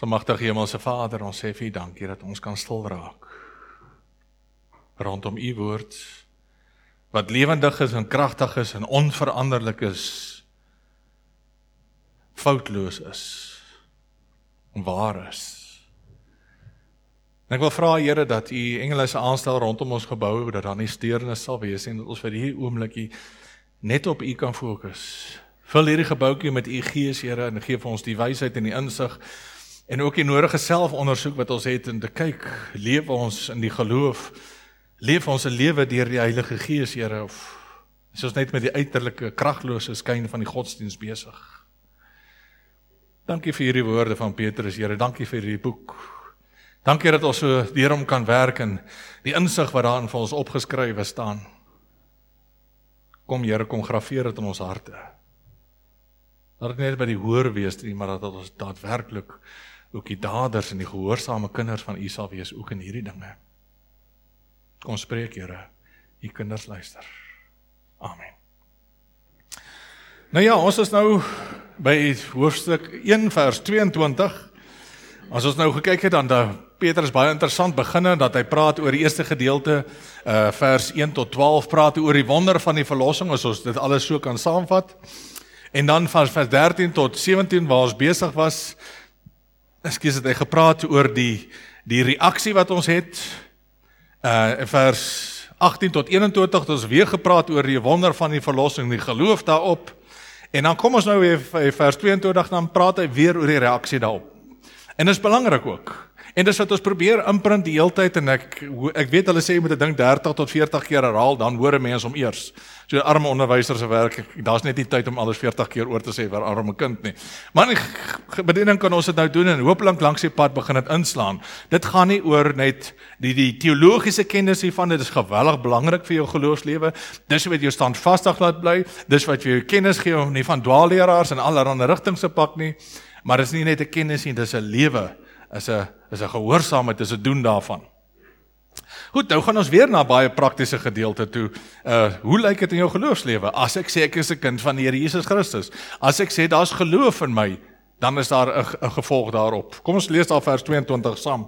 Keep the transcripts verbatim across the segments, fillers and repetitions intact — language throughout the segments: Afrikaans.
Almagtige Hemelse Vader, ons sê vir U dankie dat ons kan stil raak rondom U woord, wat lewendig is en kragtig is en onveranderlik is, foutloos is, en waar is. En ek wil vra, Here, dat U engele se aanstel rondom ons gebou, dat daar nie steurnis sal wees, en dat ons vir hierdie oomblik net op U kan fokus. Vul hierdie gebouetjie met U Gees, Here, en gee vir ons die wysheid en die insig, en ook die nodige selfondersoek wat ons het, en te kyk, leef ons in die geloof, leef ons 'n lewe deur die Heilige Gees, Here, of is ons net met die uiterlike, kragtlose skyn van die godsdienst besig. Dankie vir hierdie woorde van Petrus, Here, dankie vir hierdie boek. Dankie dat ons so deur hom kan werk, en die insig wat daarin vir ons opgeskrywe staan. Kom, Here, kom grafeer dit in ons harte. Dat dit net by die hoor wees nie, maar dat ons daadwerklik ook die daders en die gehoorsame kinders van U sal wees, ook in hierdie dinge. Kom spreek, Here, U kinders luister. Amen. Nou ja, ons is nou by hoofstuk een vers tweeëntwintig. As ons nou gekyk het, dan dat Petrus baie interessant begin, dat hy praat oor die eerste gedeelte, uh, vers een tot twaalf, praat oor die wonder van die verlossing, as ons dit alles so kan saamvat. En dan van vers dertien tot sewentien, waar ons besig was, ekskuus, het hy gepraat oor die, die reaksie wat ons het, uh, vers agttien tot eenentwintig, het ons weer gepraat oor die wonder van die verlossing, die geloof daarop, en dan kom ons nou weer vers tweeëntwintig, dan praat hy weer oor die reaksie daarop. En dit is belangrik ook, en dis wat ons probeer imprint die hele tyd, en ek, ek weet hulle sê, jy moet dit ding dertig tot veertig keer herhaal, dan hoor 'n mens om eers. So die arme onderwyser se werk, daar's net nie tyd om alles veertig keer oor te sê vir 'n arme kind nie. Maar in die bediening kan ons dit nou doen, en hopelik langs die pad begin dit inslaan. Dit gaan nie oor net die, die teologiese kennis hiervan, dit is geweldig belangrik vir jou geloofslewe, dis wat jou standvastig laat bly, dis wat jou kennis gee, om nie van dwaalleraars en allerlei rigtings te pak nie, maar dit is nie net 'n kennis nie, dit is 'n lewe, is 'n is 'n gehoorsaamheid, is 'n doen daarvan. Goed, nou gaan ons weer na baie praktiese gedeelte toe. Uh, hoe lyk dit in jou geloofslewe? As ek sê ek is 'n kind van die Here Jesus Christus, as ek sê daar's geloof in my, dan is daar 'n gevolg daarop. Kom ons lees daar vers tweeëntwintig saam.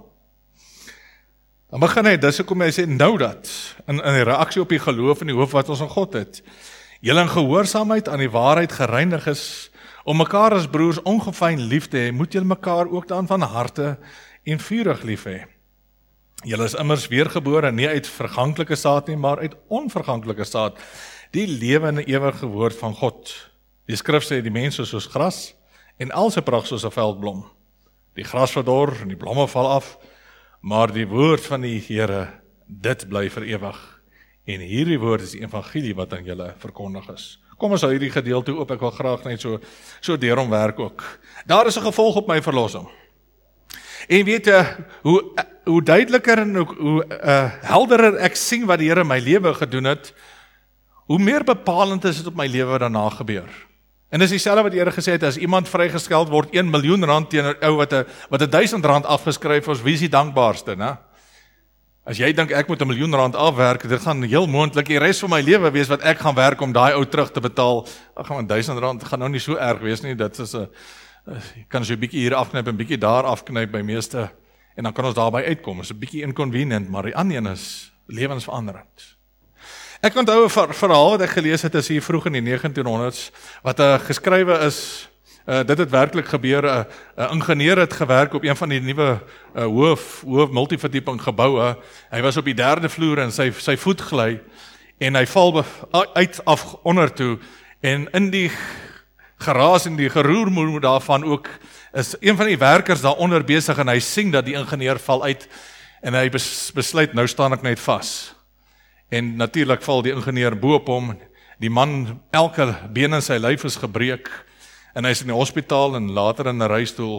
Dan begin hy, dis hoekom hy sê, nou dat, in, in reaksie op die geloof en die hoop wat ons in God het, julle in gehoorsaamheid aan die waarheid gereinig is, om mekaar as broers ongefyn lief te hê, moet julle mekaar ook dan van harte en vurig lief hê. Julle is immers weergebore, nie uit verganklike saad nie, maar uit onverganklike saad, die lewende ewige woord van God. Die skrif sê, die mens is soos gras, en al sy pragt soos 'n veldblom. Die gras verdor, en die blomme val af, maar die woord van die Here, dit bly vir ewig. En hierdie woord is die evangelie wat aan julle verkondig is. Kom ons hou hierdie gedeelte oop, ek wil graag net so, so deur hom werk ook. Daar is 'n gevolg op my verlossing. En weet jy, hoe, hoe duideliker en hoe, hoe uh, helderer ek sien wat die Here in my lewe gedoen het, hoe meer bepalend is dit op my lewe wat daarna gebeur. En dis dieselfde wat die Here gesê het, as iemand vrygeskeld word, een miljoen rand teen 'n ou wat 'n wat 'n duisend rand afgeskryf is, wie is die dankbaarste, né? As jy dink ek moet 'n miljoen rand afwerk, dit gaan heel moontlik die res van my lewe wees wat ek gaan werk om daai ou terug te betaal. Ag man, duisend rand gaan nou nie so erg wees nie. Dit is 'n jy kan so 'n bietjie hier afknyp en 'n bietjie daar afknyp by meeste, en dan kan ons daarby uitkom. Is 'n bietjie inconvenient, maar die ander een is lewensveranderend. Ek onthou 'n ver, verhaal wat ek gelees het is hier vroeg in die negentienhonderd's, wat 'n uh, geskrywe is. Uh, dit het werklik gebeur, 'n uh, uh, ingenieur het gewerk op een van die nuwe uh, hoof, hoof multiverdieping geboue. Hy was op die derde vloer en sy, sy voet gly, en hy val uit af onder toe, en in die geraas en die geroermoer daarvan ook, is een van die werkers daaronder besig, en hy sien dat die ingenieur val uit, en hy bes, besluit, nou staan ek net vas. En natuurlik val die ingenieur bo op hom, die man, elke been in sy lyf is gebreek, en hy is in die hospitaal en later in 'n reistool,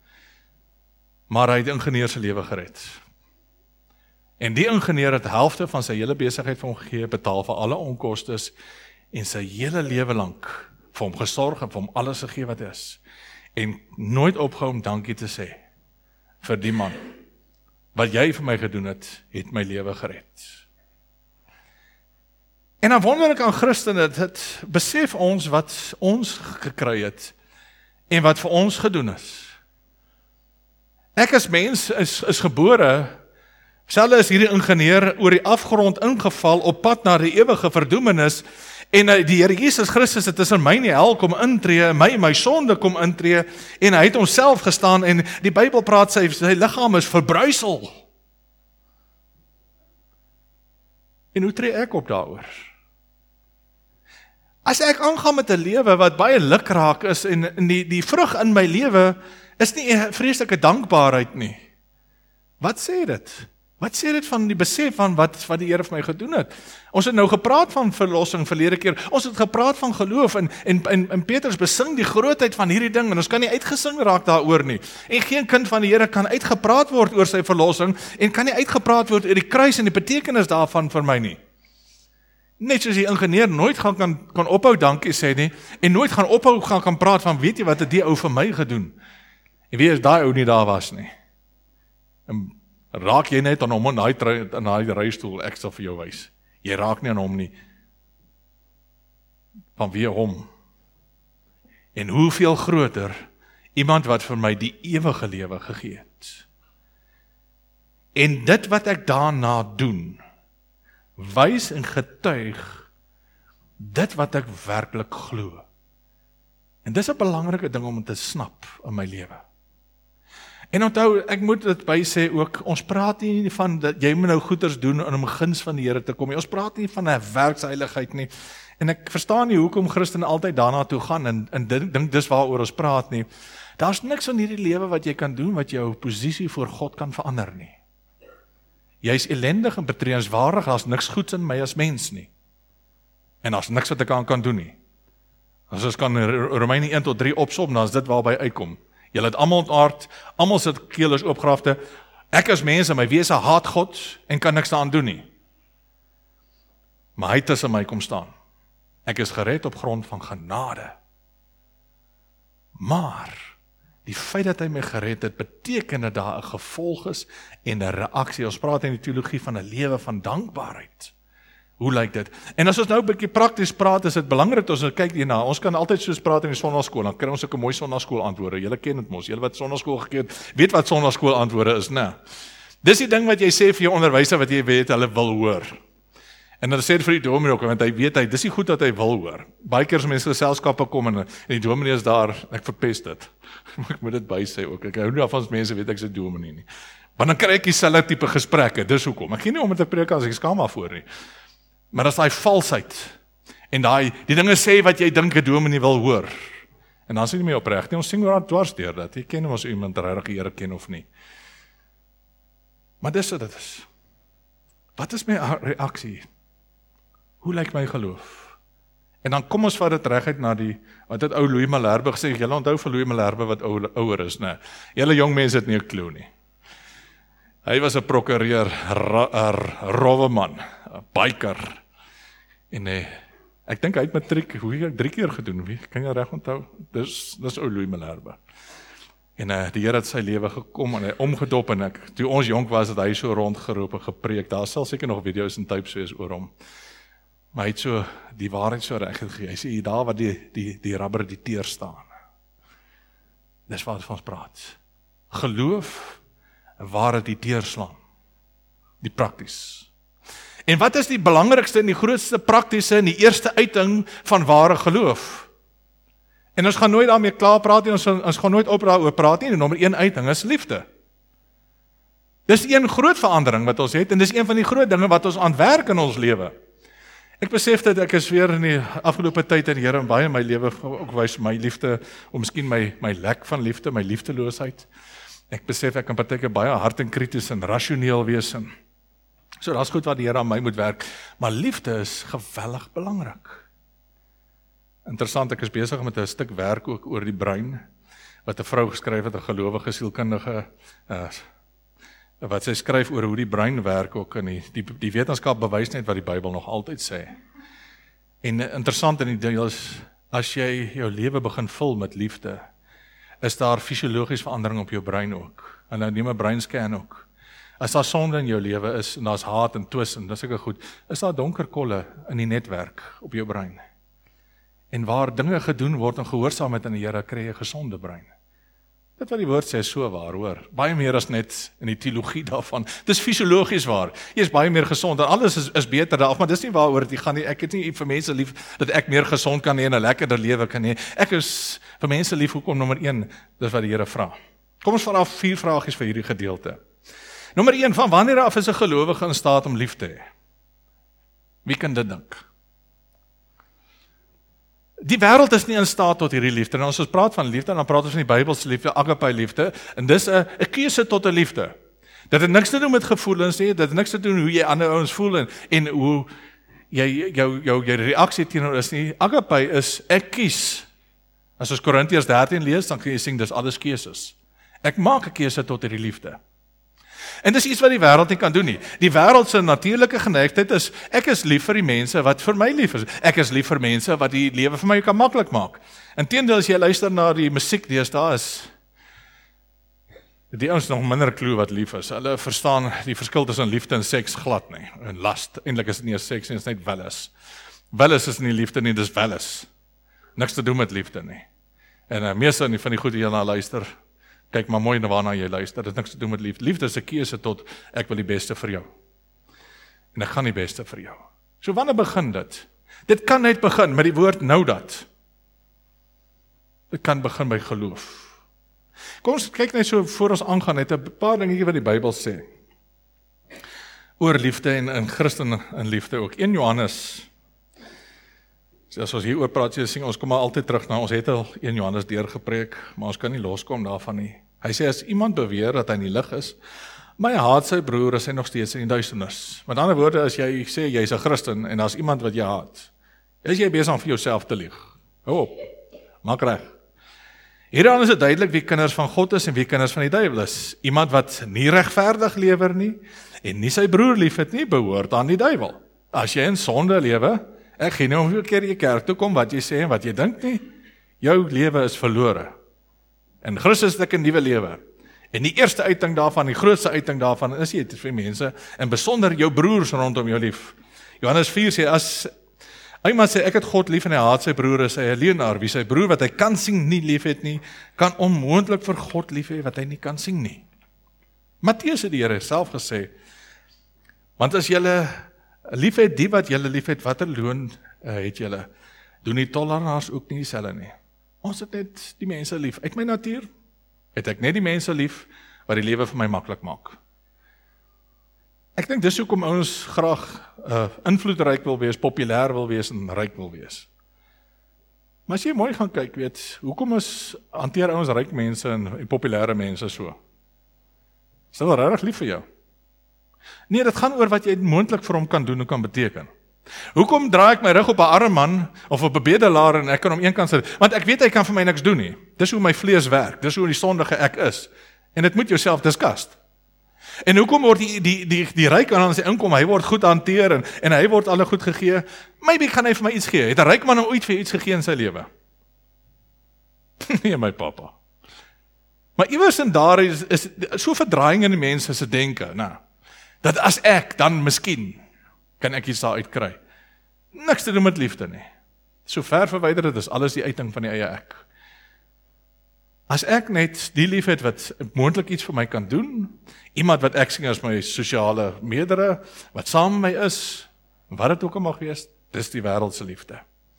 maar hy het die ingenieur se lewe gered. En die ingenieur het helfte van sy hele besigheid vir hom gegee, betaal vir alle onkostes, en sy hele lewe lank vir hom gesorg en vir hom alles gegee wat is. En nooit opgehou om dankie te sê vir die man. Wat jy vir my gedoen het, het my lewe gered. En dan wonder ek aan Christene, dit besef ons wat ons gekry het, en wat vir ons gedoen is. Ek as mens is, is gebore, selfs is hierdie ingenieur oor die afgrond ingeval op pad na die ewige verdoemenis, en die Here Jesus Christus het tussen my en die hel kom intree, my en my sonde kom intree, en hy het homself gestaan, en die Bybel praat sy, sy liggaam is verbruisel. En hoe tree ek op daaroor? As ek aangaan met 'n lewe wat baie lukraak is, en, en die, die vrug in my lewe is nie 'n vreeslike dankbaarheid nie. Wat sê dit? Wat sê dit van die besef van wat, wat die Here vir my gedoen het? Ons het nou gepraat van verlossing verlede keer, ons het gepraat van geloof, en, en, en, en Petrus besing die grootheid van hierdie ding, en ons kan nie uitgesing raak daaroor nie. En geen kind van die Here kan uitgepraat word oor sy verlossing, en kan nie uitgepraat word oor die kruis en die betekenis daarvan vir my nie. Net soos die ingenieur nooit gaan kan, kan ophou dankie sê nie, en nooit gaan ophou gaan kan praat van, weet jy wat het die ou vir my gedoen? En wie is daai ou nie daar was nie? En raak jy net aan hom in daai reistool, ek sal vir jou wys. Jy raak nie aan hom nie. Van wie hom? En hoeveel groter, iemand wat vir my die ewige lewe gegee het. En dit wat ek daarna doen, wys en getuig dit wat ek werklik glo. En dis 'n belangrike ding om te snap in my lewe. En onthou, ek moet dit by sê ook, ons praat nie van dat jy moet nou goeders doen om guns van die Here te kom nie. Ons praat nie van 'n werksheiligheid nie. En ek verstaan nie hoekom Christene altyd daarna toe gaan en en dink dis waaroor ons praat nie. Daar's niks in hierdie lewe wat jy kan doen wat jou posisie voor God kan verander nie. Jy's ellendig en betreenswaardig, daar's niks goeds in my as mens nie. En daar's niks wat ek aan kan doen nie. As ons kan Romeine een tot drie opsom, dan is dit waarby uitkom. Julle het almal ontaard, almal sit keelers oopgrafte. Ek as mens in my wese haat God en kan niks daaraan doen nie. Maar hy het tussen my kom staan. Ek is gered op grond van genade. Maar die feit dat hy my gered het, beteken dat daar 'n gevolg is en 'n reaksie. Ons praat in die teologie van 'n lewe van dankbaarheid. Hoe lyk dit? En as ons nou 'n bietjie prakties praat, is dit belangrik dat ons kyk hierna. Ons kan altyd soos praat in die sonnaarskool, dan kry ons ook 'n mooi sonnaarskool antwoorde. Julle ken dit mos. Julle wat sonnaarskool gekyk het, weet wat sonnaarskool antwoorde is, né? Dis die ding wat jy sê vir jou onderwyser wat jy weet hulle wil hoor. En dan sê dit vir die dominee ook, want hy weet hy, dis nie goed dat hy wil hoor. Baie keer as mense geselskappe kom en, en die dominee is daar, ek verpest dit. Ek moet dit by sê ook. Ek hou nie af van mense weet ek se dominee nie. Want dan kry ek dieselfde tipe gesprekke, dis hoekom. Ek gee nie om met te preek as ek skaam daarvoor nie. Maar as daai valsheid en daai die dinge sê wat jy dink 'n dominee wil hoor. En dan is dit nie meer opreg nie. Ons sien oor dwars deur dat jy ken ons iemand regtig die Here ken of nie. Maar dis wat dit is. Wat is my reaksie? Hoe lyk my geloof? En dan kom ons vat dit reguit na die wat het ou Louis Malherbe gesê, julle onthou vir Louis Malherbe wat ou, ouer is, né? Julle jong mense het nie 'n klou nie. Hy was 'n prokureur, 'n rowwe man, 'n biker. En eh, ek dink hy het matriek, hoe het ek drie keer gedoen, wie kan jy reg onthou? Dis dis ou Louis Malherbe. En uh, die Here het sy lewe gekom en hy omgedop en ek, toe ons jonk was, het hy so rondgeroep en gepreek. Daar sal seker nog video's en types wees oor hom. Maar hy het so die waarheid so reg gegee. Hy sê hier daar waar die die die rubber die teer staan. Dis wat ons praat. Geloof en waar dit die teer slaan. Die prakties. En wat is die belangrikste en die grootste praktiese en die eerste uiting van ware geloof? En ons gaan nooit daarmee klaar praat nie, ons, ons gaan nooit op daaroor praat nie. Die nommer een uiting is liefde. Dis een groot verandering wat ons het en dis een van die groot dinge wat ons aan werk in ons lewe. Ek besef dat ek is weer in die afgelope tyd in die Here en baie in my lewe ook wys my liefde, of miskien my my lek van liefde, my liefdeloosheid. Ek besef ek kan partykeer baie hard en krities en rasioneel wees en so daar's goed wat die Here aan my moet werk, maar liefde is geweldig belangrik. Interessant, ek is besig met 'n stuk werk ook oor die brein wat 'n vrou geskryf het, 'n gelowige sielkundige uh, wat sy skryf oor hoe die brein werk ook in die, die, die wetenskap bewys net wat die Bybel nog altyd sê. En interessant in die deel is, as jy jou lewe begin vul met liefde, is daar fisiologiese verandering op jou brein ook. En nou neem 'n breinscan ook. As daar sonde in jou lewe is, en daar's haat en twis, en dis seker goed, is daar donker kolle in die netwerk op jou brein. En waar dinge gedoen word en gehoorsaamheid aan die Here, kry jy 'n gesonde brein. Dit wat die woord sê is so waar, hoor. Baie meer as net in die teologie daarvan. Dis fisiologies waar. Jy is baie meer gesond en alles is, is beter daar, maar dis nie waaroor dit gaan nie. Ek het nie vir mense lief dat ek meer gesond kan hê en 'n lekkerder lewe kan hê. Ek is vir mense lief hoekom nommer een, dis wat die Here vra. Kom ons vat af vier vragies vir hierdie gedeelte. Nommer een, van wanneer af is 'n gelowige in staat om lief te hê? Wie kan dit dink? Die wêreld is nie in staat tot hierdie liefde. En as ons praat van liefde, dan praat ons van die Bybelse liefde, agape liefde, en dis 'n 'n keuse tot 'n liefde. Dit het niks te doen met gevoelens nie, dit het niks te doen hoe jy ander ouens voel en, en hoe jy jou jou jou reaksie teenoor is nie. Agape is ek kies. As ons Korintiërs dertien lees, dan kan jy sien dis alles keuses. Ek maak 'n keuse tot hierdie liefde. En dis iets wat die wêreld nie kan doen nie. Die wêreld se natuurlike geneigtheid is, ek is lief vir die mense wat vir my lief is. Ek is lief vir mense wat die lewe vir my kan maklik maak. Inteendeel, as jy luister na die musiek deesdae is, die ouens nog minder klou wat lief is. Hulle verstaan die verskil tussen liefde en seks glad nie. En lust, eintlik is dit nie eens seks nie, dit is net welis. Welis is nie liefde nie, dis welis. Niks te doen met liefde nie. En uh, meeste van die goed wat jy na luister, kyk maar mooi na waarna jy luister, dit het niks te doen met liefde. Liefde is 'n keuse tot, ek wil die beste vir jou. En ek gaan die beste vir jou. So wanneer begin dit? Dit kan net begin met die woord nou dat. Dit kan begin by geloof. Kom ons kyk net so, voor ons aangaan, net 'n paar dingetjie wat die Bybel sê. Oor liefde en in Christen in liefde ook. Eerste Johannes, as ons hier oor praat, jy sien, ons kom maar altyd terug na, ons het al Eerste Johannes deurgepreek, maar ons kan nie loskom daarvan nie. Hy sê, as iemand beweer dat hy in die lig is, maar hy haat sy broer, is hy nog steeds in die duisternis. Met ander woorde, as jy sê, jy is 'n Christen, en as iemand wat jy haat, is jy besig om vir jouself te lieg. Hou op, maak reg. Hieraan is dit duidelik wie kinders van God is en wie kinders van die duiwel is. Iemand wat nie regverdig lewer nie, en nie sy broer lief het nie, behoort aan die duiwel. As jy in sonde lewe, ek gee nie hoeveel keer jy kerk toe kom, wat jy sê en wat jy dink nie, jou lewe is verlore. En Christus het 'n nuwe lewe. En die eerste uiting daarvan, die grootste uiting daarvan, is jy vir mense, en besonder jou broers rondom jou lief. Johannes vier sê, as iemand sê, ek het God lief en hy haat sy broer, is hy 'n leienaar. Wie sy broer wat hy kan sien nie lief het nie, kan onmoontlik vir God lief hê wat hy nie kan sien nie. Matteus het die Here self gesê, want as julle lief het die wat julle lief het, watter loon uh, het julle? Doen die tollenaars ook nie dieselfde nie? Ons het net die mense lief. Uit my natuur het ek net die mense lief wat die lewe vir my maklik maak. Ek dink dis hoekom ons graag uh, invloedryk wil wees, populêr wil wees en ryk wil wees. Maar as jy mooi gaan kyk, weet, hoekom is hanteer ons ryk mense en, en populêre mense so? Is hulle regtig lief vir jou? Nee, dit gaan oor wat jy moontlik vir hom kan doen en kan beteken. Hoekom draai ek my rug op 'n arm man of op 'n bedelaar en ek kan hom eenkant sit? Want ek weet hy kan vir my niks doen nie. Dis hoe my vlees werk, dis hoe die sondige ek is. En dit moet jouself disgust. En hoekom word die die die die ryk aan sy inkom, hy word goed hanteer en en hy word alle goed gegee? Maybe gaan hy vir my iets gee. Het 'n ryk man hom ooit vir iets gegee in sy lewe? Nee, my pappa. Maar iewers in daar is, is so verdraaiing in die mense se denke, nou, dat as ek dan miskien kan ek iets daar uitkry. Niks te doen met liefde nie. So ver verwyder dit is alles die uiting van die eie ek. As ek net die lief het wat moontlik iets vir my kan doen, iemand wat ek sien as my sosiale meerdere, wat saam met my is, wat dit ook al mag wees, dis die wêreldse liefde.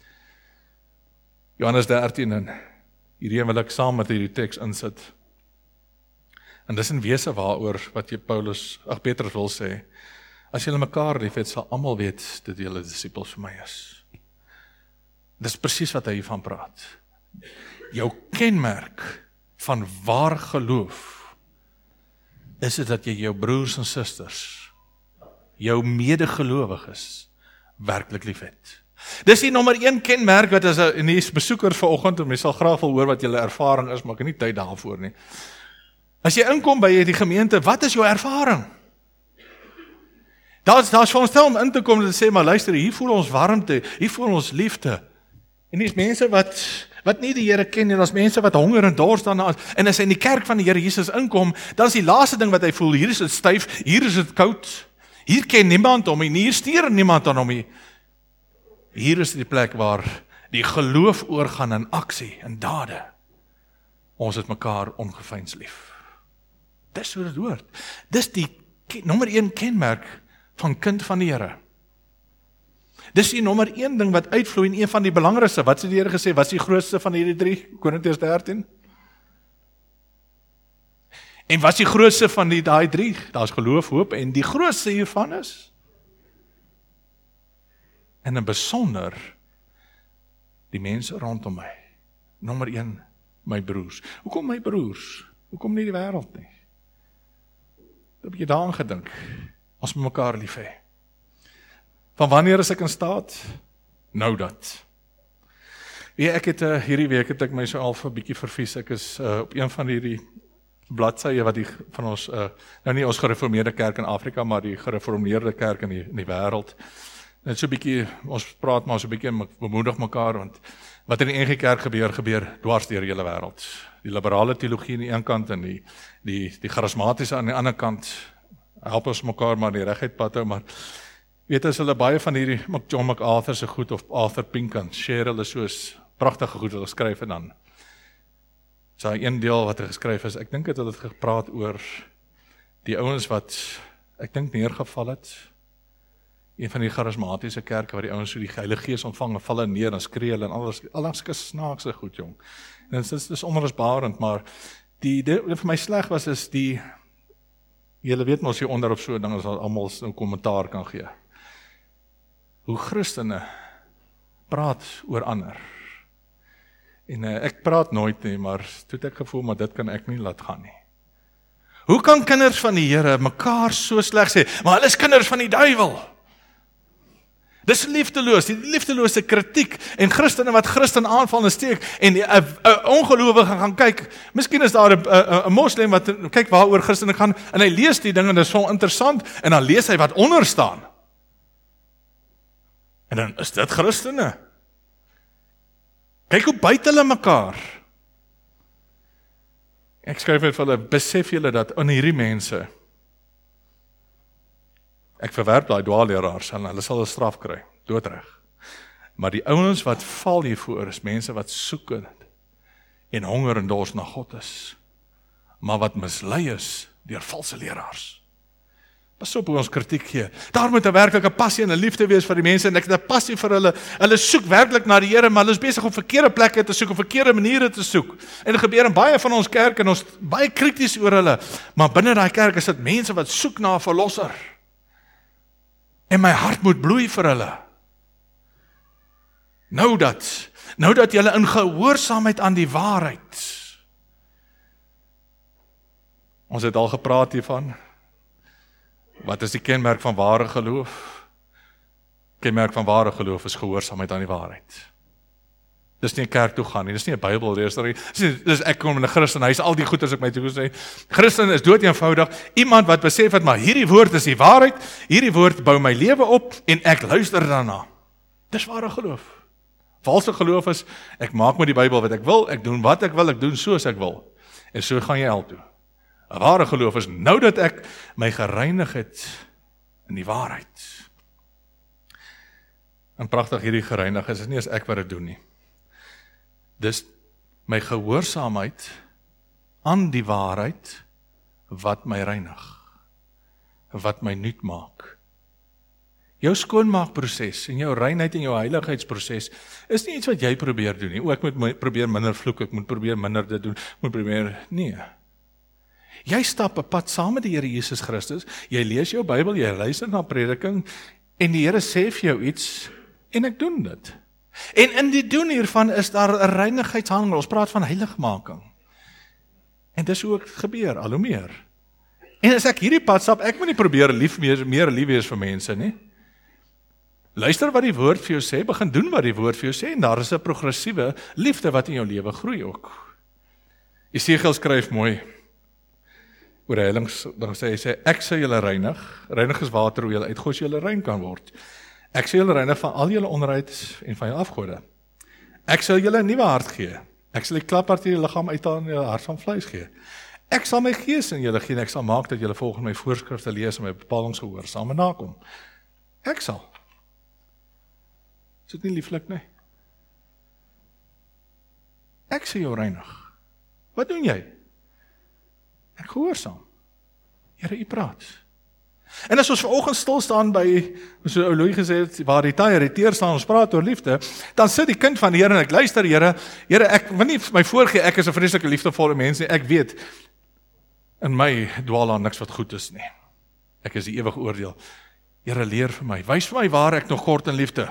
Johannes dertien, en hierheen wil ek saam met hierdie teks insit. En dis in wese waaroor wat jy Paulus, ag Petrus wil sê, as julle mekaar lief het, sal almal weet dat julle disippels vir my is. Dis presies wat hy hiervan praat. Jou kenmerk van waar geloof is dit dat jy jou broers en susters, jou medegelowiges, werklik lief het. Dis die nommer een kenmerk wat as 'n die besoekers vanoggend, en mens sal graag wil hoor wat julle ervaring is, maar ek het nie tyd daarvoor nie. As jy inkom by die gemeente, wat is jou ervaring? Daar's daar's vir ons stel om in te kom en te sê, maar luister, hier voel ons warmte, hier voel ons liefde. En dis mense wat wat nie die Here ken nie, daar's mense wat honger en dors daarna is. En as hy in die kerk van die Here Jesus inkom, dan is die laaste ding wat hy voel, hier is dit styf, hier is dit koud. Hier ken niemand hom nie, hier steur niemand aan hom nie. Hier is die plek waar die geloof oorgaan in aksie, in dade. ons het mekaar ongeveins lief. Dis hoe dit hoort. Dis die nommer een kenmerk van kind van die Here. Dis die nommer een ding wat uitvloei en een van die belangrikste. Wat het die Here gesê, wat is die grootste van hierdie drie? Korintiërs dertien. En wat is die grootste van die daai drie? Daar's geloof, hoop en die grootste hiervan is en in besonder die mense rondom my. Nommer een, my broers. Hoekom my broers? Hoekom nie die wêreld nie? Heb jy daaraan gedink? Ons moet mekaar lief hê. Van wanneer is ek in staat? Nou dat. Weet, ek het uh, hierdie week het ek my so al 'n bietjie vervies. Ek is uh, op een van hierdie bladsye wat die van ons uh, nou nie ons gereformeerde kerk in Afrika, maar die gereformeerde kerk in die in die wêreld. Net so 'n bietjie, ons praat maar so 'n bietjie, bemoedig mekaar, want wat in die N G Kerk gebeur, gebeur dwars deur die hele wêreld. Die liberale teologie aan die een kant en die die die charismatiese aan die ander kant. Help ons mekaar maar die reguit pad hou, maar weet as hulle baie van hierdie John MacArthur se goed of Arthur Pink kan share, hulle soos pragtige goed hulle skryf en dan. So een deel wat hy geskryf is, ek dink het hulle het gepraat oor die ouens wat ek dink neergeval het. Een van die charismatiese kerke waar die ouens so die Heilige Gees ontvang en val neer en skree hulle en alles alles snaakse goed, jong. En dit is dis onrusbarend, maar die dit vir my sleg was is die julle weet mos hier onder op so 'n ding as almal 'n kommentaar kan gee. Hoe Christene praat oor ander. En uh, ek praat nooit nie, maar toe het ek gevoel maar dit kan ek nie laat gaan nie. Hoe kan kinders van die Here mekaar so sleg sê, maar hulle is kinders van die duiwel? Dis liefdeloos, die liefdelose kritiek en Christene wat Christen aanval en steek en die uh, uh, ongelowige gaan kyk. Miskien is daar 'n uh, uh, moslim wat kyk waaroor Christene gaan en hy lees die dinge en dit is so interessant en dan lees hy wat onder staan. En dan is dit Christene. Kyk hoe byt hulle mekaar. Ek skryf net vir hulle, besef julle dat in hierdie mense, ek verwerp daai dwaalleraars en hulle sal 'n straf kry, doodreg. Maar die ouens wat val hiervoor is mense wat soek en honger en dors na God is, maar wat mislei is deur valse leraars. Pas op hoe ons kritiek gee. Daar moet 'n werklike passie en 'n liefde wees vir die mense en ek het 'n passie vir hulle. Hulle soek werklik na die Here, maar hulle is besig om verkeerde plekke te soek, op verkeerde maniere te soek. En dit gebeur in baie van ons kerke en ons baie krities oor hulle, maar binne daai kerk is dit mense wat soek na 'n verlosser. En my hart moet bloei vir hulle. Nou dat, nou dat julle in gehoorsaamheid aan die waarheid. Ons het al gepraat hiervan. Wat is die kenmerk van ware geloof? Kenmerk van ware geloof is gehoorsaamheid aan die waarheid. Dis nie 'n kerk toe gaan nie, dis nie 'n Bybel lees nie. Dis, dis ek kom in 'n Christen huis, al die goeders ek my toe sê. Christen is dood eenvoudig iemand wat besef het maar hierdie woord is die waarheid, hierdie woord bou my lewe op en ek luister daarna. Dis ware geloof. Valse geloof is ek maak met die Bybel wat ek wil, ek doen wat ek wil, ek doen soos ek wil. En so gaan jy hel toe. 'n Ware geloof is nou dat ek my gereinig het in die waarheid. En pragtig hierdie gereinig is, is nie as ek wat dit doen nie. Dis my gehoorsaamheid aan die waarheid wat my reinig, wat my nuut maak. Jou skoonmaakproses en jou reinheid en jou heiligheidsproses is nie iets wat jy probeer doen nie. O, ek moet my, probeer minder vloek, ek moet probeer minder dit doen, moet probeer, nee. Jy stap 'n pad saam met die Here Jesus Christus, jy lees jou Bybel, jy luister na prediking en die Here sê vir jou iets en ek doen dit. En in die doen hiervan is daar 'n reinigheidshandel. Ons praat van heiligmaking. En dis hoe dit gebeur, al hoe meer. En as ek hierdie pad stap, ek moet nie probeer lief meer, meer lief wees vir mense nie. Luister wat die woord vir jou sê, begin doen wat die woord vir jou sê en daar is 'n progressiewe liefde wat in jou lewe groei ook. Esegiel skryf mooi oor heilings, dan sê hy sê ek sal julle reinig, reinig is water hoe julle uitgooi, julle rein kan word. Ek sal julle reinig van al julle onreinheid en van julle afgode. Ek sal julle 'n nuwe hart gee. Ek sal die klaphart in julle liggaam uithaal en julle hart van vleis gee. Ek sal my gees in julle gee en ek sal maak dat julle volgens my voorskrifte lees en my bepalings gehoorsaam en nakom. Ek sal. Is dit nie lieflik nie? Ek sal jou reinig. Wat doen jy? Ek gehoorsaam. Here, U praat. En as ons vanoggend stil staan by, so ou Louis gesê het, waar die tye irriteer staan, ons praat oor liefde, dan sit die kind van die Here en ek luister, Here, Here, ek wil nie vir my voorgee, ek is 'n vreeslike liefdevolle mens nie, ek weet, in my dwaal daar niks wat goed is nie. Ek is die ewige oordeel. Here, leer vir my, wys vir my waar ek nog kort in liefde.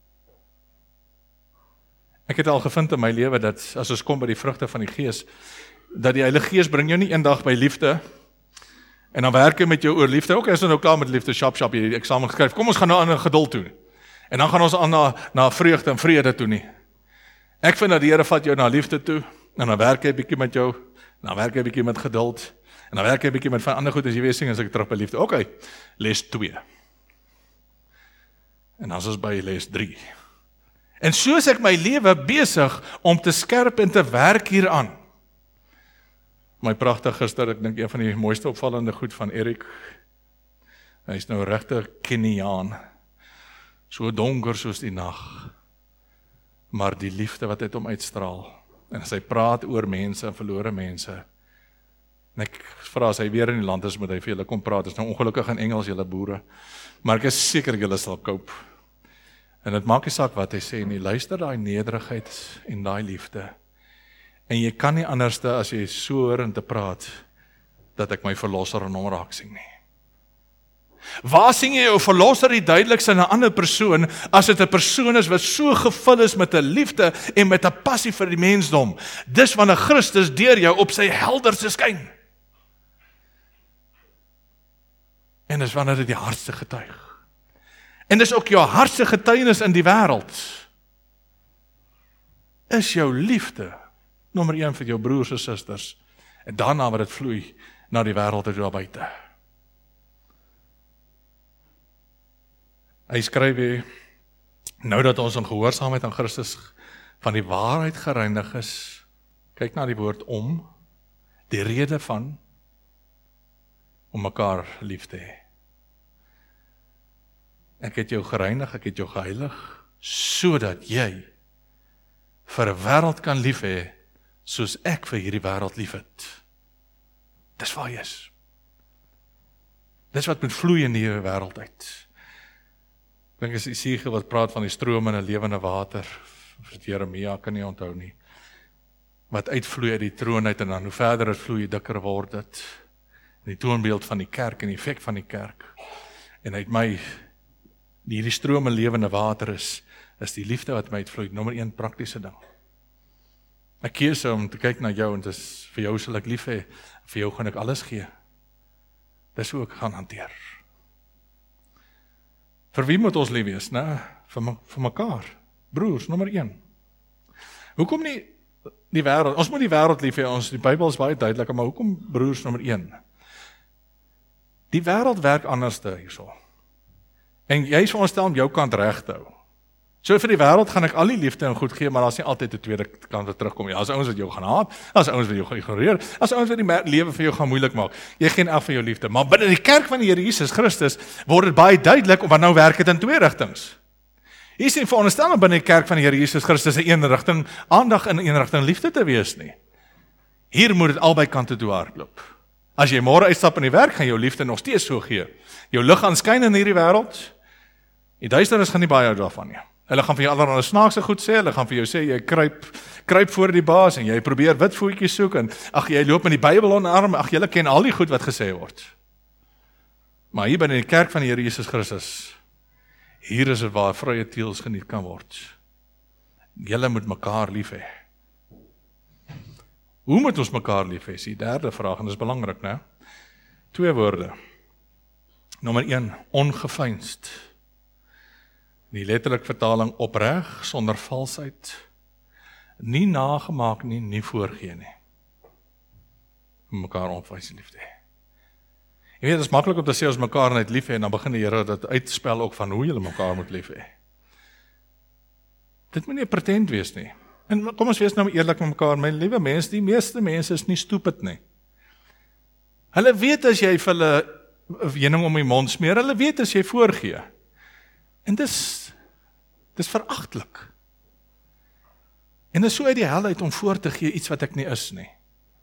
Ek het al gevind in my lewe dat, as ons kom by die vrugte van die Gees, dat die Heilige Gees bring jou nie eendag by liefde, en dan werk jy met jou oor liefde, ook is dan nou klaar met liefde, shap, shap, jy die eksamen geskryf, kom ons gaan nou aan 'n geduld toe, en dan gaan ons aan na, na vreugde en vrede toe nie. Ek vind dat die Here vat jou na liefde toe, en dan werk hy bietjie met jou, en dan werk hy bietjie met geduld, en dan werk hy bietjie met van ander goed, as jy weer sing, as ek terug by liefde, ok, les twee, en dan is ons by les drie, en soos ek my lewe besig om te skerp en te werk hieraan. My pragtig gister, ek dink een van die mooiste opvallende goed van Erik, hy is nou regtig Keniaan, so donker soos die nag, maar die liefde wat uit hom uitstraal, en as hy praat oor mense en verlore mense, en ek vra as hy weer in die land is, moet hy vir julle kom praat, is nou ongelukkig in Engels julle boere, maar ek is seker julle sal koop, en het maak nie saak wat hy sê nie, luister daai nederigheid en daai liefde, en jy kan nie anderste as jy so hoor en te praat, dat ek my verlosser in hom raak sien nie. Waar sien jy jou verlosser die duidelikste in 'n ander persoon, as dit 'n persoon is wat so gevul is met 'n liefde en met 'n passie vir die mensdom? Dis wanneer Christus deur jou op sy helderste skyn. En dis wanneer dit die hardste getuig. En dis ook jou hardste getuienis in die wêreld. Is jou liefde nommer een vir jou broers en susters, en daarna wat dit vloei na die wêreld uit daar buite. Hy skryf weer, nou dat ons in gehoorsaamheid aan Christus van die waarheid gereinig is, kyk na die woord om, die rede van, om mekaar lief te hê. Ek het jou gereinig, ek het jou geheilig, sodat jy vir 'n wêreld kan lief hê, soos ek vir hierdie wêreld lief het. Dis waar jy is. Dis wat moet vloei in die wêreld uit. Ek dink is Jesaja wat praat van die strome in 'n lewende water, Jeremia kan nie onthou nie, wat uitvloei uit die troon uit, en dan hoe verder het vloei, dikker word dit. Die toonbeeld van die kerk en die effek van die kerk. En uit my, die hierdie strome lewende water is, is die liefde wat my uitvloei, nommer een praktiese ding. Ek kies om te kyk na jou, en dis, vir jou sal ek lief hê, vir jou gaan ek alles gee. Dis hoe ek gaan hanteer. Vir wie moet ons lief wees? Nou, vir, vir mekaar. Broers, nommer een. Hoekom nie die wêreld? Ons moet die wêreld lief hê, ons, die Bybel is baie duidelik, maar hoekom broers nommer een? Die wêreld werk anderste hierso. En jy is veronderstel om jou kant reg te hou. So vir die wêreld gaan ek al die liefde en goed gee, maar daar's nie altyd 'n tweede kant wat terugkom nie. Daar's ouens wat jou gaan haat, daar's ouens wat jou gaan ignoreer, daar's ouens wat die lewe vir jou gaan moeilik maak. Jy gee af vir jou liefde, maar binne die kerk van die Here Jesus Christus word dit baie duidelik, want nou werk dit in twee rigtings. Hier is nie veronderstel om binne die kerk van die Here Jesus Christus 'n een rigting aandag en 'n een rigting liefde te wees nie. Hier moet dit albei kante toe hardloop. As jy môre uitstap in die werk, gaan jou liefde nog steeds so gee. Jou lig gaan skyn in hierdie wêreld. Die duisternis gaan nie baie hou daarvan nie. Hulle gaan vir jou allerlei snaakse goed sê, hulle gaan vir jou sê, jy kruip, kruip voor die baas, en jy probeer wit voetjies soek, en ag, jy loop met die Bybel onder arm, ag, julle ken al die goed wat gesê word. Maar hier binne die kerk van die Here Jesus Christus, hier is dit waar vrye teels geniet kan word. Julle moet mekaar lief hê. Hoe moet ons mekaar lief hê? Die derde vraag, en dit is belangrik, né? Twee woorde. Nommer een, ongeveinsd. Die letterlik vertaling opreg, sonder valsheid. Nie nagemaak nie, nie voorgee nie. Om mekaar onveins lief te hê. Jy weet, dit is maklik om te sê ons mekaar net lief hê, en dan begin die Here dit uitspel ook van hoe julle mekaar moet lief hê. Dit moet nie 'n pretend wees nie. En kom ons wees nou eerlik met mekaar, my liewe mense, die meeste mense is nie stupid nie. Hulle weet as jy vir hulle heuning om die mond smeer, hulle weet as jy voorgee. En dis, dis veragtelik. En dis so uit die hel uit om voor te gee iets wat ek nie is nie.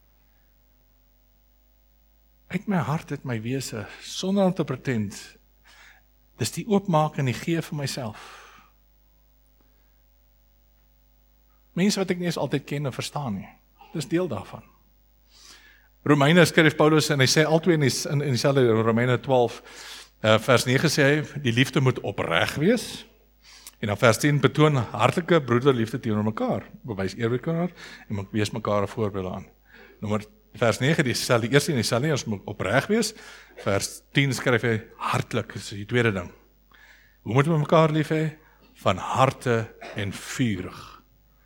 Uit my hart, uit my wese, sonder om te pretend, dis die oopmaak en die gee vir myself. Mense wat ek nie eens altyd ken en verstaan nie, dis deel daarvan. Romeine skryf Paulus en hy sê altyd in die, in, in dieselfde Romeine twaalf, uh, vers negen sê hy, die liefde moet opreg wees, en dan vers tien betoon hartlike broederliefde teenoor mekaar, bewys eerlik mekaar, en moet wees mekaar 'n voorbeeld aan. Nommer vers negen, die sal die eerste en die sal nie, ons moet opreg wees. Vers tien skryf hy hartlik, dis die tweede ding. Hoe moet we mekaar lief hê? Van harte en vurig.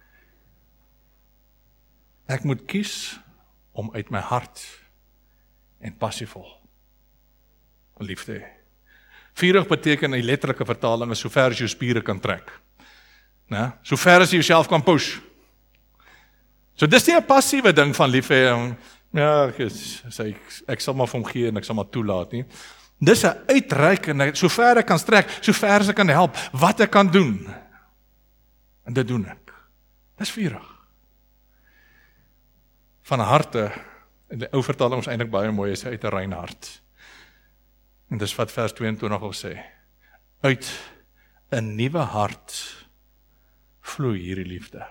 Ek moet kies om uit my hart en passievol lief te hê. Vurig beteken in letterlike vertaling is so ver as jou spiere kan trek. né? So ver as jy jouself kan push. So dis nie 'n passiewe ding van lief hê, ja, ek, is, ek, ek sal maar vir hom gee en ek sal maar toelaat nie. Dis 'n uitreik en so ver ek kan strek, so ver as ek kan help, wat ek kan doen. En dit doen ek. Dis vurig. Van harte, en die ou vertaling is eintlik baie mooi, is uit 'n rein hart. En dis wat vers tweeëntwintig al sê. Uit 'n nuwe hart vloei hierdie liefde.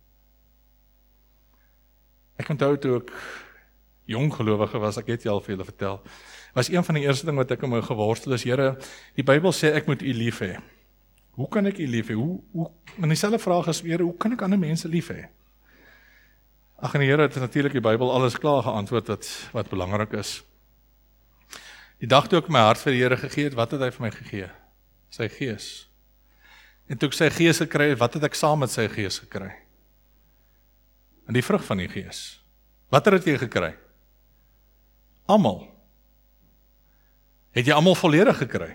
Ek onthou toe ek jong gelowige was, ek het jy al vir julle vertel, was een van die eerste ding wat ek in my geworstel is, Here, die Bybel sê ek moet U lief hê. Hoe kan ek U lief hê? Hoe, hoe, en dieselfde vraag is, Here, hoe kan ek ander mense lief hê? Ag, en die Here het natuurlik die Bybel alles klaar geantwoord wat, wat belangrik is. Die dag toe ek my hart vir die Here gegee het, wat het hy vir my gegee? Sy gees. En toe ek sy gees gekry het, wat het ek saam met sy gees gekry? En die vrug van die gees. Wat het jy gekry? Almal. Het jy almal volledig gekry?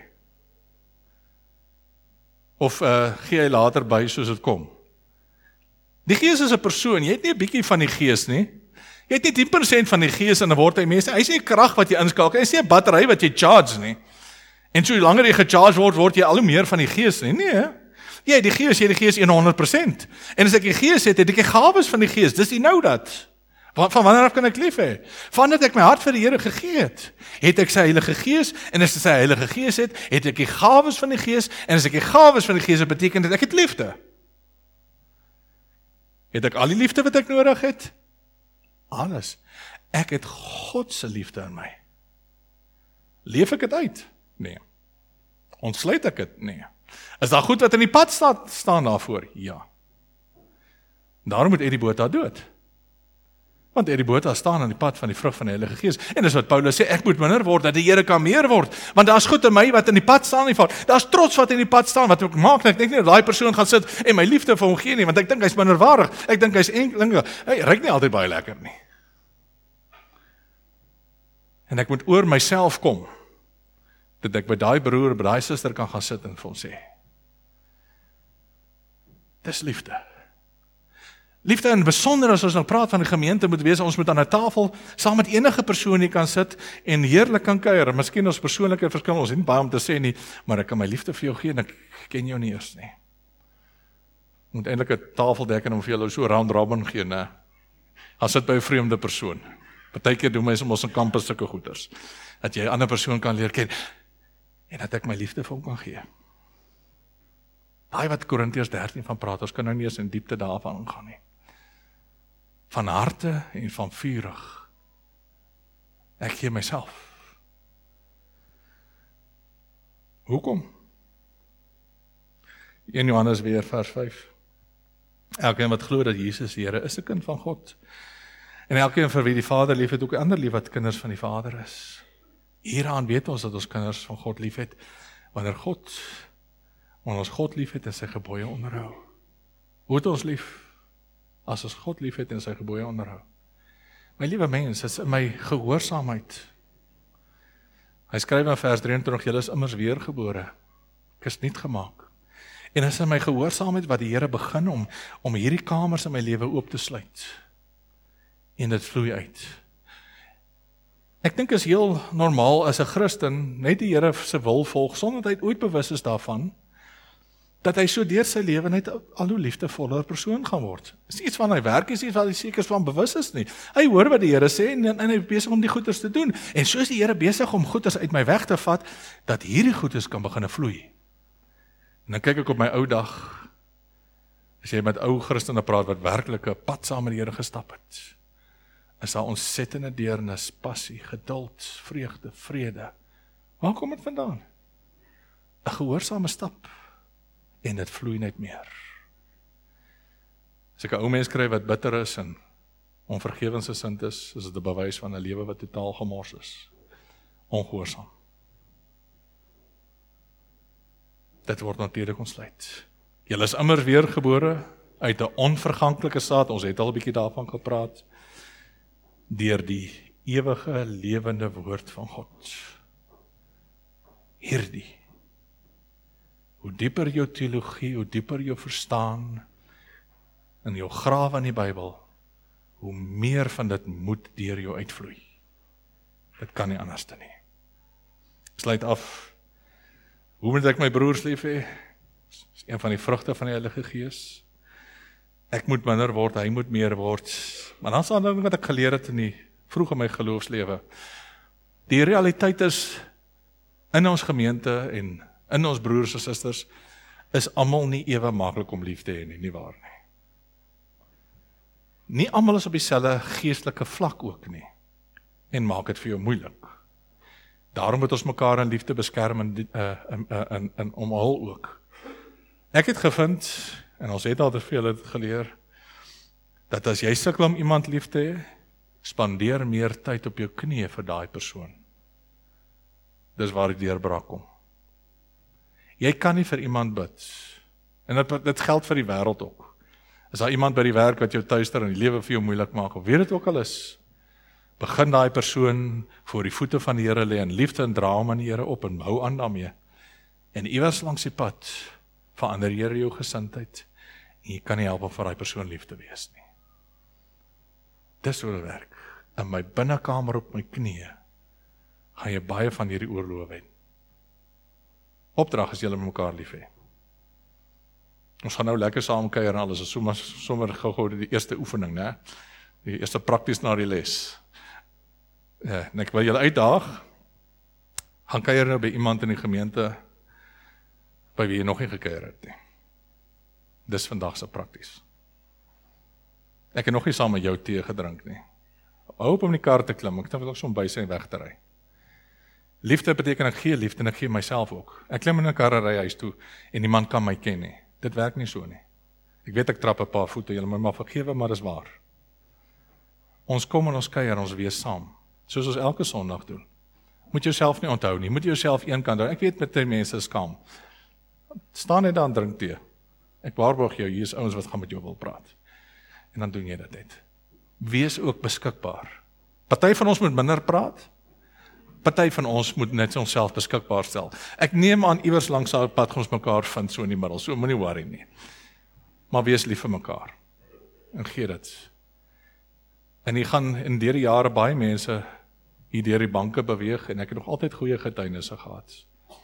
Of uh, gee hy later by soos dit kom? Die gees is 'n persoon, jy het nie 'n bietjie van die gees nie. Jy het nie tien persent van die gees en dan word hy mense, hy is nie krag wat jy inskakel, hy is nie 'n battery wat jy charge nie. En so langer jy gecharge word, word jy al hoe meer van die gees nie, nee. Jy, die gees, jy die gees honderd persent. En as ek die gees het, het ek die gawes van die gees, dis die nou dat. Van, van wanneer af kan ek lief hê? Vandat ek my hart vir die Here gegee het, het ek sy Heilige Gees, en as ek sy Heilige Gees het, het ek die gawes van die gees, en as ek die gawes van die gees het, beteken dit ek het liefde. Het ek al die liefde wat ek nodig het? Alles. Ek het God se liefde in my. Leef ek dit uit? Nee. Ontsluit ek dit? Nee. Is daar goed wat in die pad staan, staan daarvoor? Ja. Daarom moet Eddie Botha dood. Want Eddie Botha staan aan die pad van die vrug van die Heilige Gees. En dis wat Paulus sê, ek moet minder word, dat die Here kan meer word. Want daar's goed in my wat in die pad staan nie val. Daar's trots wat in die pad staan, wat ek maak, en ek dink nie, daai persoon gaan sit en my liefde vir hom gee nie, want ek dink hy's minderwaardig. Ek dink hy's enkelinge, hy ryk nie altyd baie lekker nie. En ek moet oor myself kom, dat ek by daai broer, by daai suster kan gaan sit en vir hom sê, dis liefde. Liefde in besonder as ons nou praat van die gemeente moet wees, ons moet aan 'n tafel saam met enige persoon hier kan sit en heerlik kan kuier. Miskien ons persoonlike verskil, ons het nie baie om te sê nie, maar ek kan my liefde vir jou gee en ek ken jou nie eers nie. Ek moet eintlik 'n tafeldek en om vir julle so round robin gee, né? As dit by 'n vreemde persoon. Partykeer doen mense ons in kampus sulke goeders, dat jy 'n ander persoon kan leer ken en dat ek my liefde vir hom kan gee. Daai wat Korintiërs dertien van praat, ons kan nou nie eens in diepte daarvan ingaan nie. Van harte en van vurig. Ek gee myself. Hoekom? eerste Johannes weer vers vyf. Elkeen wat glo dat Jesus die Here is 'n kind van God. En elkeen vir wie die Vader lief het, ook ander lief wat kinders van die Vader is. Hieraan weet ons dat ons kinders van God lief het, wanneer God, wanneer ons God lief het en sy gebooie onderhou. Hoe het ons lief? As ons God lief het en sy gebooie onderhou. My liewe mens, is in my gehoorsaamheid. Hy skryf in vers drieëntwintig, julle is immers weergebore. Ek is nuut gemaak. En is in my gehoorsaamheid wat die Here begin om, om hierdie kamers in my lewe oop te sluit. En dit vloei uit. Ek dink is heel normaal as 'n Christen net die Here se wil volg, sonder dat hy ooit bewus is daarvan, dat hy so deur sy lewe net al hoe liefdevoller persoon gaan word. Dis iets van hy werk, is iets wat hy seker van bewus is nie. Hy hoor wat die Here sê en, en hy is besig om die goeders te doen. En so is die Here besig om goeders uit my weg te vat, dat hierdie goeders kan begin vloei. En dan kyk ek op my ou dag, as jy met ou Christene praat wat werklik 'n pad saam met die Here gestap het, is daar ontsettende deernis, passie, geduld, vreugde, vrede. Waar kom dit vandaan? 'n Gehoorsame stap. En dit vloei net meer. As ek 'n ou mens kry wat bitter is en onvergewensgesind is, is dit 'n bewys van 'n lewe wat totaal gemors is. Ongehoorsaam. Dit word natuurlik ontsluit. Julle is immer weergebore uit 'n onverganklike saad, ons het al 'n bietjie daarvan gepraat, deur die ewige lewende woord van God. Hierdie. Hoe dieper jou teologie, hoe dieper jou verstaan in jou grawe in die Bybel, hoe meer van dit moet deur jou uitvloei. Dit kan nie anders te nie. Sluit af. Hoe moet ek my broers lief hê? Dis een van die vrugte van die Heilige Gees. Ek moet minder word, hy moet meer word. Maar dan staan dit wat ek geleer het in die vroeg in my geloofslewe. Die realiteit is in ons gemeente en in ons broers en susters is almal nie ewe maklik om lief te hê nie, nie waar nie. Nie almal is op dieselfde geestelike vlak ook nie en maak dit vir jou moeilik. Daarom moet ons mekaar in liefde beskerm en uh, in, uh, in, in omhul ook. Ek het gevind, en ons het al te veel het geleer, dat as jy sukkel om iemand lief te hê, spandeer meer tyd op jou knieë vir daai persoon. Dis waar die deurbraak kom. Jy kan nie vir iemand bid. En dit, dit geld vir die wêreld ook. As daar iemand by die werk wat jou tuister en die lewe vir jou moeilik maak, of weet dit ook al is, begin daai persoon voor die voete van die Here lê en liefde en dra hom aan die Here op en hou aan daarmee. En iewers langs die pad verander die Here jou gesindheid en jy kan nie help om vir daai persoon lief te wees nie. Dis hoe dit werk. In my binnekamer op my knieë gaan jy baie van hierdie oorloë wen. Opdrag is julle mekaar lief hê. Ons gaan nou lekker saam kuier en alles, is sommer, sommer gou-gou die eerste oefening, né? Die eerste prakties na die les. Ja, en ek wil julle uitdaag, gaan kuier nou by iemand in die gemeente, by wie jy nog nie gekuier het nie. Dis vandag se prakties. Ek het nog nie saam met jou tee gedrink nie. Hou op om die kar te klim, ek wil ook so by sy weg te ry. Liefde beteken ek gee liefde en ek gee myself ook. Ek klim in 'n kar en ry huis toe en niemand kan my ken nie. Dit werk nie so nie. Ek weet ek trap 'n paar voete, julle moet maar vergewe, maar dis waar. Ons kom en ons kuier, ons wees saam, soos ons elke Sondag doen. Moet jouself nie onthou nie, moet jouself eenkant hou. Ek weet met die mense skaam. Staan net daar en drink tee. Ek waarborg jou, hier is ouens wat gaan met jou wil praat. En dan doen jy dit net. Wees ook beskikbaar. Party van ons moet minder praat. Party van ons moet net onsself beskikbaar stel. Ek neem aan iewers langs daai pad gaan ons mekaar vind so in die middel. So moenie worry nie. Maar wees lief vir mekaar. En gee dit. En jy gaan in deur die jare baie mense hier deur die banke beweeg en ek het nog altyd goeie getuienisse gehad.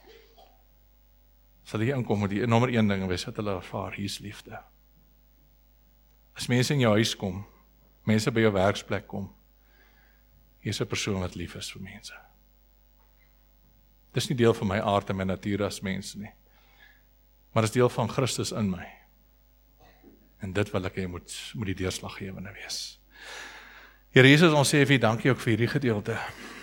Sal jy inkom met die nommer een ding wees wat hulle ervaar, hier's liefde. As mense in jou huis kom, mense by jou werksplek kom, hier's 'n persoon wat lief is vir mense. Dis nie deel van my aard en my natuur as mens nie, maar dis deel van Christus in my. En dit wil ek hê moet, moet die deurslaggewende wees. Here Jesus, ons sê vir U dankie ook vir hierdie gedeelte.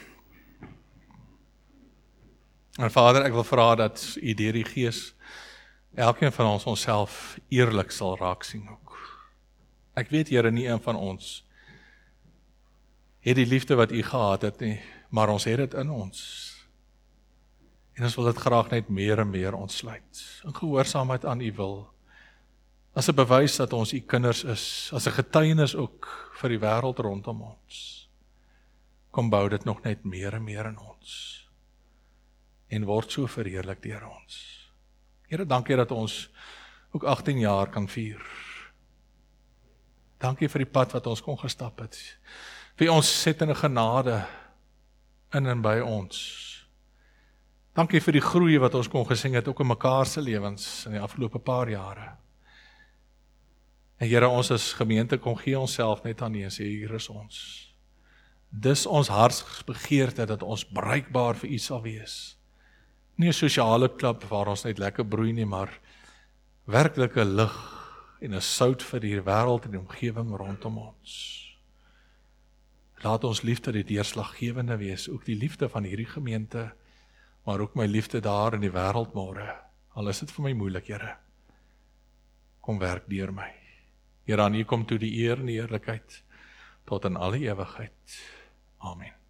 En Vader, ek wil vra dat U deur die Gees elkeen van ons onsself eerlik sal raak sien ook. Ek weet, Here, nie een van ons het die liefde wat U gehad het nie, maar ons het dit in ons. En ons wil dit graag net meer en meer ontsluit, in gehoorsaamheid aan U wil, as 'n bewys dat ons U kinders is, as 'n getuienis ook vir die wêreld rondom ons. Kom bou dit nog net meer en meer in ons, en word so verheerlik deur ons. Here, dankie dat ons ook agttien jaar kan vier. Dankie vir die pad wat ons kon gestap het, vir ons ontsettende genade in en by ons. Dankie vir die groei wat ons kon gesing het, ook in mekaar se lewens in die afgelope paar jare. En Here, ons as gemeente kom gee onsself net aan U en sê, hier is ons. Dis ons hartsbegeerte dat ons bruikbaar vir U sal wees. Nie 'n sosiale klub waar ons net lekker broei nie, maar werklike lig en 'n sout vir die wêreld en die omgewing rondom ons. Laat ons liefde die deurslaggewende wees, ook die liefde van hierdie gemeente, maar ook my liefde daar in die wêreld môre. Al is dit vir my moeilik, Here. Kom werk deur my. Here, aan U kom toe die eer en die eerlikheid tot in alle ewigheid. Amen.